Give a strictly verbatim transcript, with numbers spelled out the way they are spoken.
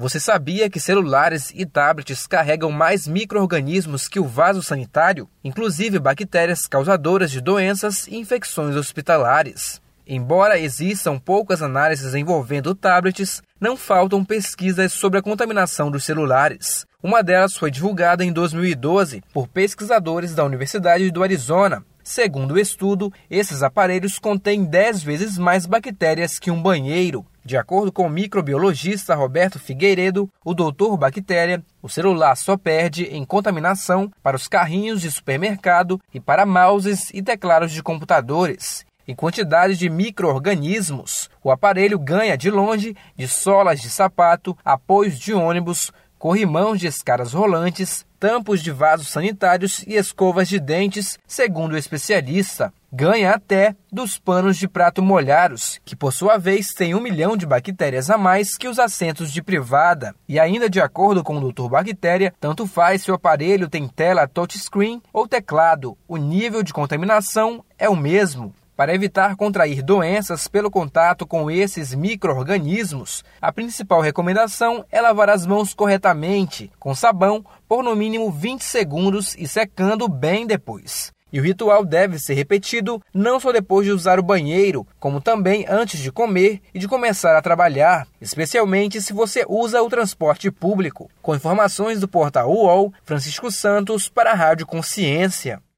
Você sabia que celulares e tablets carregam mais micro-organismos que o vaso sanitário, inclusive bactérias causadoras de doenças e infecções hospitalares? Embora existam poucas análises envolvendo tablets, não faltam pesquisas sobre a contaminação dos celulares. Uma delas foi divulgada em dois mil e doze por pesquisadores da Universidade do Arizona. Segundo o estudo, esses aparelhos contêm dez vezes mais bactérias que um banheiro. De acordo com o microbiologista Roberto Figueiredo, o doutor Bactéria, o celular só perde em contaminação para os carrinhos de supermercado e para mouses e teclados de computadores. Em quantidade de micro-organismos, o aparelho ganha de longe de solas de sapato, apoios de ônibus, corrimãos de escadas rolantes, tampos de vasos sanitários e escovas de dentes, segundo o especialista. Ganha até dos panos de prato molhados, que por sua vez têm um milhão de bactérias a mais que os assentos de privada. E ainda de acordo com o doutor Bactéria, tanto faz se o aparelho tem tela touchscreen ou teclado, o nível de contaminação é o mesmo. Para evitar contrair doenças pelo contato com esses micro-organismos, a principal recomendação é lavar as mãos corretamente, com sabão, por no mínimo vinte segundos e secando bem depois. E o ritual deve ser repetido não só depois de usar o banheiro, como também antes de comer e de começar a trabalhar, especialmente se você usa o transporte público. Com informações do portal U O L, Francisco Santos para a Rádio Consciência.